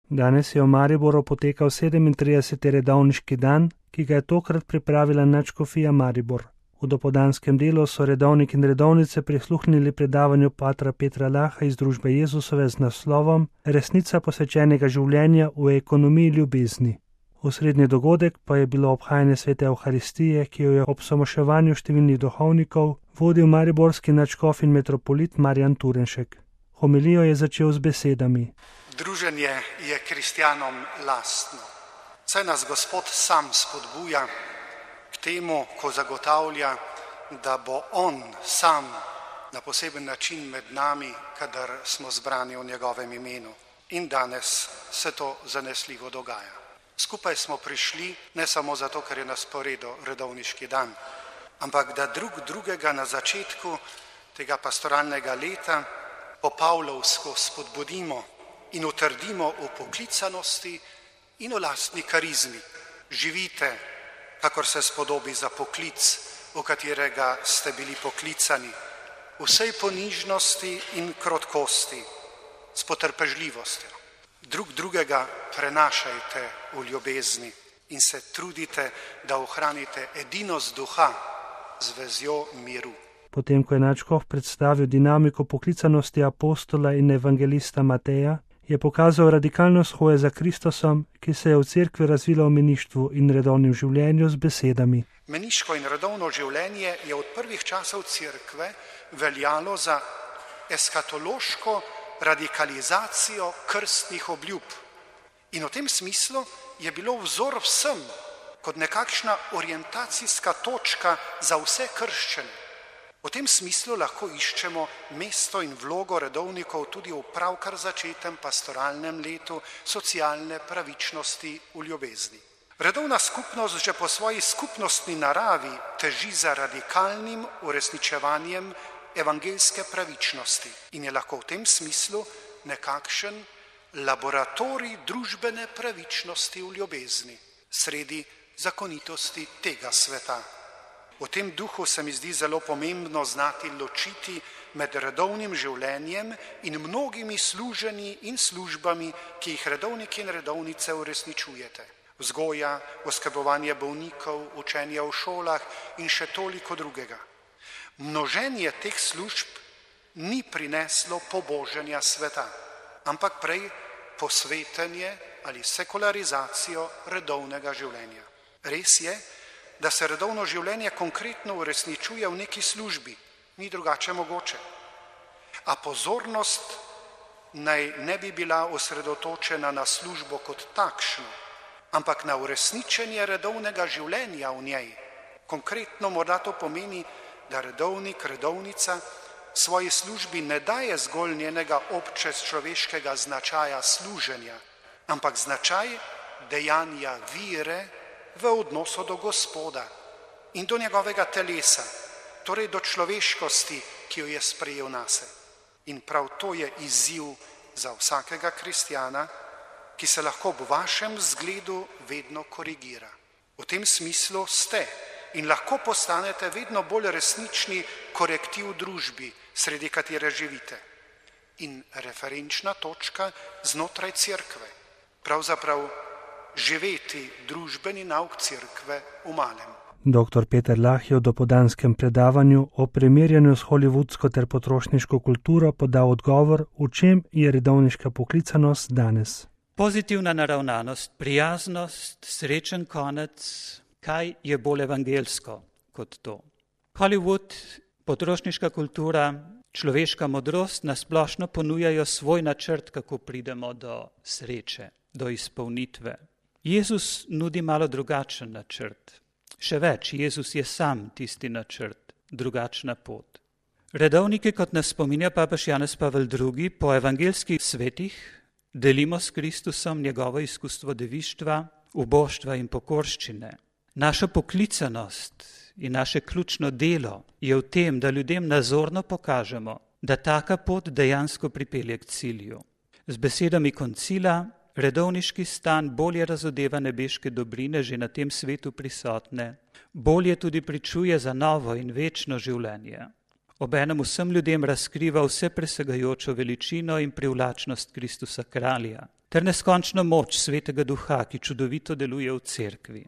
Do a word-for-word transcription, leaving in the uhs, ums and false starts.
Danes je v Mariboru potekal sedemintrideseti redovniški dan, ki ga je tokrat pripravila nadškofija Maribor. V dopoldanskem delu so redovniki in redovnice prisluhnili predavanju patra Petra Laha iz družbe Jezusove z naslovom Resnica posvečenega življenja v ekonomiji ljubezni. Osrednji dogodek pa je bilo obhajanje svete Evharistije, ki jo je ob samoševanju številnih duhovnikov vodil mariborski nadškof in metropolit Marjan Turenšek. Homilijo je začel z besedami: Druženje je kristjanom lastno. Saj nas Gospod sam spodbuja k temu, ko zagotavlja, da bo On sam na poseben način med nami, kadar smo zbrani v njegovem imenu. In danes se to zanesljivo dogaja. Skupaj smo prišli ne samo zato, ker je na sporedu redovniški dan, ampak da drug drugega na začetku tega pastoralnega leta po pavlovsko spodbudimo in utrdimo v poklicanosti in v lastni karizmi. Živite, kakor se spodobi za poklic, v katerega ste bili poklicani, vsej ponižnosti in krotkosti, s potrpežljivostjo. Drug drugega prenašajte v ljubezni in se trudite, da ohranite edinost duha z vezjo miru. Potem, ko je nadškof predstavil dinamiko poklicanosti apostola in evangelista Mateja, je pokazal radikalno shoje za Kristusom, ki se je v cerkvi razvila v meništvu in redovnem življenju z besedami. Meniško in redovno življenje je od prvih časov cerkve veljalo za eskatološko radikalizacijo krstnih obljub. In v tem smislu je bilo vzor vsem kot nekakšna orientacijska točka za vse krščene. V tem smislu lahko iščemo mesto in vlogo redovnikov tudi v pravkar začetem pastoralnem letu socialne pravičnosti v ljubezni. Redovna skupnost že po svoji skupnostni naravi teži za radikalnim uresničevanjem evangeljske pravičnosti in je lahko v tem smislu nekakšen laboratorij družbene pravičnosti v ljubezni, sredi zakonitosti tega sveta. V tem duhu se mi zdi zelo pomembno znati ločiti med redovnim življenjem in mnogimi služenji in službami, ki jih redovniki in redovnice uresničujete. Vzgoja, oskrbovanje bolnikov, učenje v šolah in še toliko drugega. Množenje teh služb ni prineslo poboženja sveta, ampak prej posvetenje ali sekularizacijo redovnega življenja. Res je, da se redovno življenje konkretno uresničuje v neki službi, ni drugače mogoče. A pozornost naj ne bi bila osredotočena na službo kot takšno, ampak na uresničenje redovnega življenja v njej. Konkretno morda to pomeni, da redovnik, redovnica svoji službi ne daje zgolj njenega občečloveškega značaja služenja, ampak značaj dejanja vire v odnosu do Gospoda in do njegovega telesa, torej do človeškosti, ki jo je sprejel nase. In prav to je izziv za vsakega kristjana, ki se lahko ob vašem zgledu vedno korigira. V tem smislu ste in lahko postanete vedno bolj resnični korektiv družbi, sredi katere živite. In referenčna točka znotraj cerkve. Pravzaprav živeti družbeni nauk cerkve v malem. Doktor Peter Lah je v dopoldanskem predavanju o primerjanju s hollywoodsko ter potrošniško kulturo podal odgovor, v čem je redovniška poklicanost danes. Pozitivna naravnanost, prijaznost, srečen konec, kaj je bolj evangelsko kot to? Hollywood, potrošniška kultura, človeška modrost nasplošno ponujajo svoj načrt, kako pridemo do sreče, do izpolnitve. Jezus nudi malo drugačen načrt. Še več, Jezus je sam tisti načrt, drugačna pot. Redovniki, kot nas spominja papež Janez Pavel drugi, po evangeljskih svetih delimo s Kristusom njegovo izkustvo devištva, uboštva in pokorščine. Naša poklicanost in naše ključno delo je v tem, da ljudem nazorno pokažemo, da taka pot dejansko pripelje k cilju. Z besedami koncila, redovniški stan bolje razodeva nebeške dobrine že na tem svetu prisotne, bolje tudi pričuje za novo in večno življenje. Obenem vsem ljudem razkriva vse presegajočo veličino in privlačnost Kristusa kralja, ter neskončno moč Svetega Duha, ki čudovito deluje v cerkvi.